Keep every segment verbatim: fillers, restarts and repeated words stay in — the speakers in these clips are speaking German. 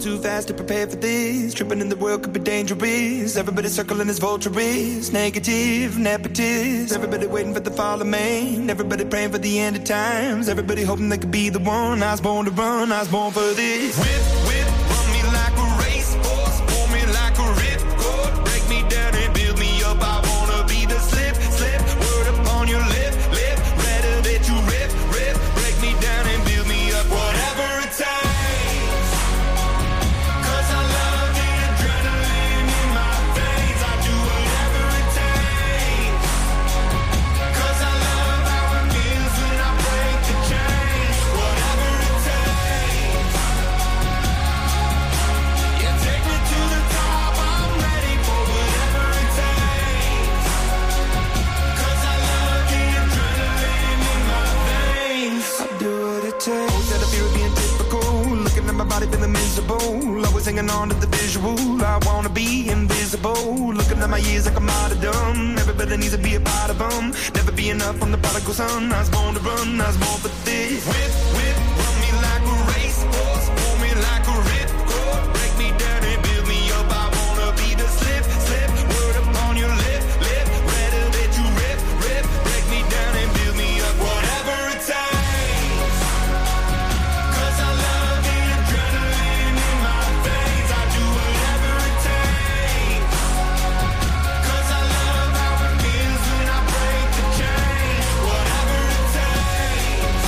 too fast to prepare for this. Tripping in the world could be dangerous. Everybody circling as vultures. Negative, nepotist. Everybody waiting for the fall of man. Everybody praying for the end of times. Everybody hoping they could be the one. I was born to run, I was born for this. Whip, whip, run me like a racehorse. Pull me like a ripcord. Break me down and build me up. I wanna be the slip, slip. Word upon your lip, lip. Better that you rip, rip. Break me down and build me up. Whatever it takes. Cause I love the adrenaline in my veins. I do whatever it takes. Cause I love how it feels when I break the chains. Whatever it takes. Yeah, take me to the top. I'm ready for whatever it takes. Cause I love the adrenaline in my veins. I do what it takes. Oh, that I feel being typical. Looking at my body feeling miserable. Always hanging on to the visual. I wanna be invisible. Looking at my years like I'm out of dumb. Everybody needs to be a part of them. Never be enough on the prodigal son. I was born to run, I was born for this. Whip, whip, run me like a racehorse. Pull me like a ripcord. Break me down and build me up. I wanna be the slip, slip. Word upon your lip, lip. Better that you rip, rip. Break me down and build me up. Whatever it takes. Cause I love the adrenaline in my veins. I do whatever it takes. Cause I love how it feels when I break the chains. Whatever it takes.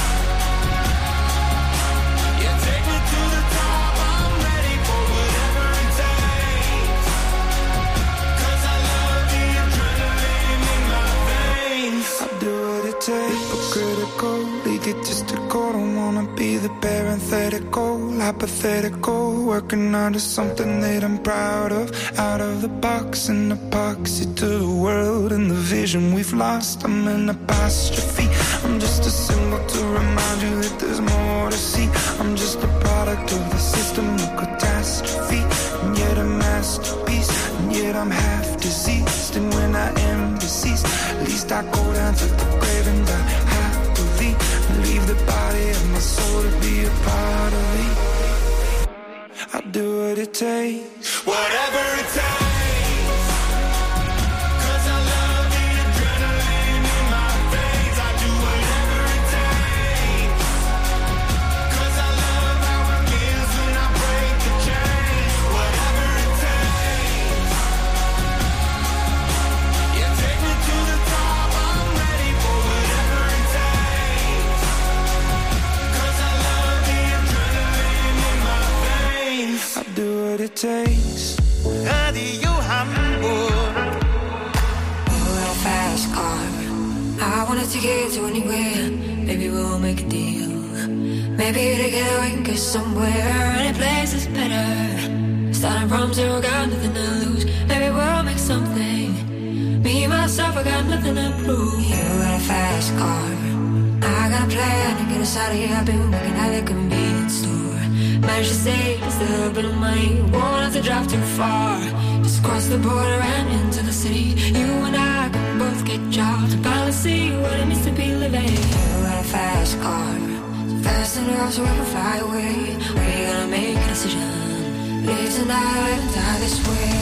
Yeah, take me to the top. I'm ready for whatever it takes. Cause I love the adrenaline in my veins. I do what it takes. Hypocritical, egotistical. Don't wanna be the parenthetical, hypothetical. Working under something that I'm proud of. Out of the box, an epoxy to the world and the vision we've lost. I'm an apostrophe. I'm just a symbol to remind you that there's more to see. I'm just a product of the system of catastrophe. And yet a masterpiece. And yet I'm half diseased. And when I am deceased, at least I go down to the grave and die happily. Leave the body of my soul to be a part of it. I do what it takes. Whatever it takes. Cause I love the adrenaline in my veins. I do whatever it takes. Cause I love how it feels when I break the chains. Whatever it takes. Yeah, take me to the top. I'm ready for whatever it takes. Cause I love the adrenaline in my veins. I do what it takes. راديو Hamburg. You got a fast car. I wanna take it to anywhere. Maybe we'll make a deal. Maybe together we can get somewhere. Any place is better. Starting from zero, got nothing to lose. Maybe we'll make something. Me, myself, I got nothing to prove. You got a fast car. I got a plan to get us out of here. I've been working at the convenience store. Managed to save just a little bit of money. Won't have to drive too far. Just cross the border and into the city. You and I can both get jobs and finally see what it means to be living. You got a fast car. So fast enough so we can fly away. We're gonna make a decision. Live tonight and die this way.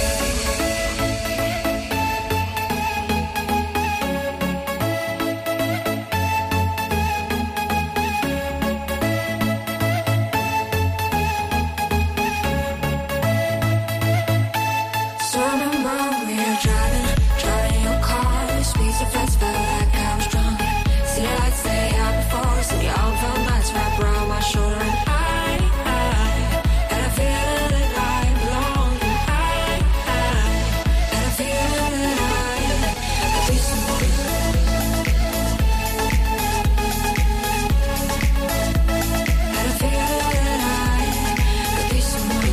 So remember we were driving, driving your car. Speed so fast, felt like I was drunk. City lights stay out before, city all felt nights wrapped around my shoulder. And I, I had a feeling that I belonged. And I, I had a feeling that I could be someone. Had a feeling that I could be someone.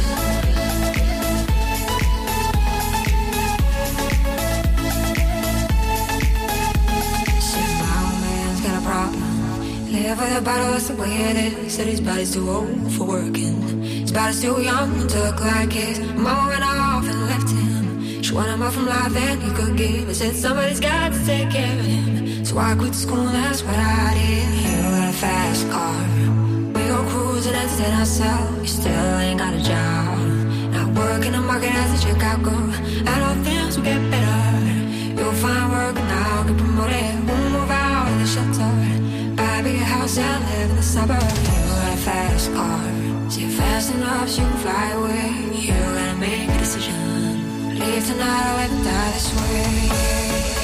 See, my old man's got a problem. Live with a bottle, that's the way it is. Said his body's too old for working. His body's too young to look like his. Mama went off and left him. She wanted more from life than he could give. I said somebody's got to take care of him. So I quit school, that's what I did. You got a fast car. We go cruising and understand ourselves. You still ain't got a job. Not working the market as a checkout girl. And all things will get better. You'll find work now, get promoted. We'll move out of the shelter. Buy a bigger house and live in the suburbs. You got a fast car. See it fast enough so you can fly away. You gotta make a decision. Leave tonight or let me die this way.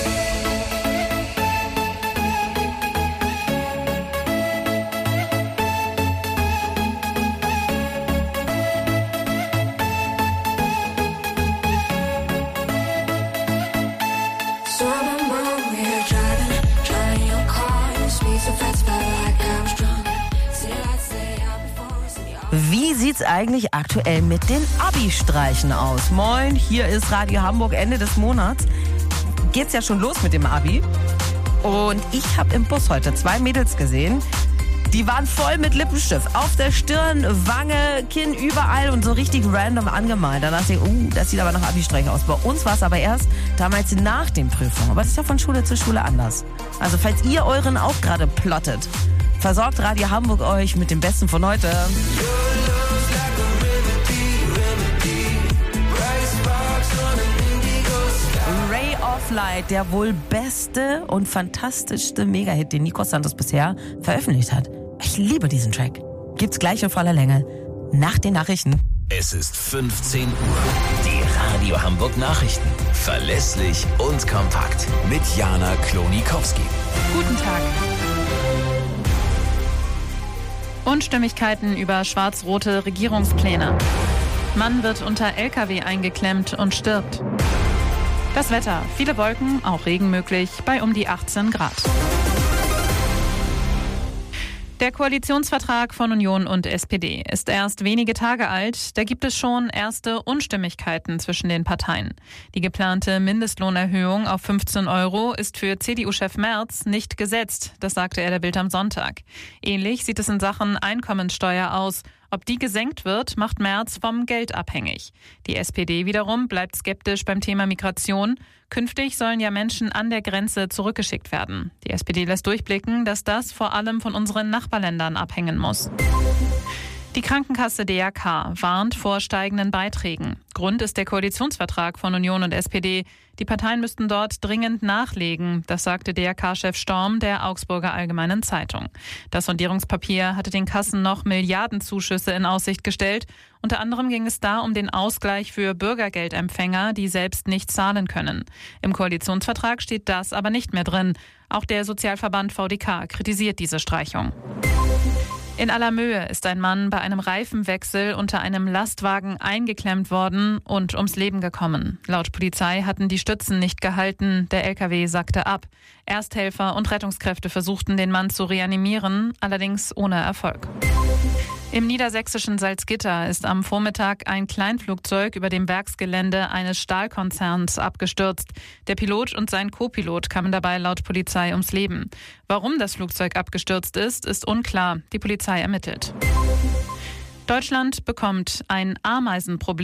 Wie sieht's eigentlich aktuell mit den Abi-Streichen aus? Moin, hier ist Radio Hamburg, Ende des Monats. Geht's ja schon los mit dem Abi. Und ich habe im Bus heute zwei Mädels gesehen, die waren voll mit Lippenstift. Auf der Stirn, Wange, Kinn, überall und so richtig random angemalt. Da dachte ich, uh, das sieht aber nach Abi-Streich aus. Bei uns war es aber erst damals nach den Prüfungen. Aber das ist ja von Schule zu Schule anders. Also falls ihr euren auch gerade plottet, versorgt Radio Hamburg euch mit dem Besten von heute. Ray of Light, der wohl beste und fantastischste Megahit, den Nico Santos bisher veröffentlicht hat. Ich liebe diesen Track. Gibt's gleich in voller Länge nach den Nachrichten. Es ist fünfzehn Uhr. Die Radio Hamburg Nachrichten. Verlässlich und kompakt. Mit Jana Klonikowski. Guten Tag. Unstimmigkeiten über schwarz-rote Regierungspläne. Mann wird unter L K W eingeklemmt und stirbt. Das Wetter. Viele Wolken, auch Regen möglich, bei um die achtzehn Grad. Der Koalitionsvertrag von Union und S P D ist erst wenige Tage alt. Da gibt es schon erste Unstimmigkeiten zwischen den Parteien. Die geplante Mindestlohnerhöhung auf fünfzehn Euro ist für C D U-Chef Merz nicht gesetzt. Das sagte er der Bild am Sonntag. Ähnlich sieht es in Sachen Einkommenssteuer aus. Ob die gesenkt wird, macht Merz vom Geld abhängig. Die S P D wiederum bleibt skeptisch beim Thema Migration. Künftig sollen ja Menschen an der Grenze zurückgeschickt werden. Die S P D lässt durchblicken, dass das vor allem von unseren Nachbarländern abhängen muss. Die Krankenkasse D R K warnt vor steigenden Beiträgen. Grund ist der Koalitionsvertrag von Union und S P D. Die Parteien müssten dort dringend nachlegen, das sagte D R K-Chef Storm der Augsburger Allgemeinen Zeitung. Das Sondierungspapier hatte den Kassen noch Milliardenzuschüsse in Aussicht gestellt. Unter anderem ging es da um den Ausgleich für Bürgergeldempfänger, die selbst nicht zahlen können. Im Koalitionsvertrag steht das aber nicht mehr drin. Auch der Sozialverband V D K kritisiert diese Streichung. In Allermöhe ist ein Mann bei einem Reifenwechsel unter einem Lastwagen eingeklemmt worden und ums Leben gekommen. Laut Polizei hatten die Stützen nicht gehalten, der L K W sackte ab. Ersthelfer und Rettungskräfte versuchten, den Mann zu reanimieren, allerdings ohne Erfolg. Im niedersächsischen Salzgitter ist am Vormittag ein Kleinflugzeug über dem Werksgelände eines Stahlkonzerns abgestürzt. Der Pilot und sein Co-Pilot kamen dabei laut Polizei ums Leben. Warum das Flugzeug abgestürzt ist, ist unklar. Die Polizei ermittelt. Deutschland bekommt ein Ameisenproblem.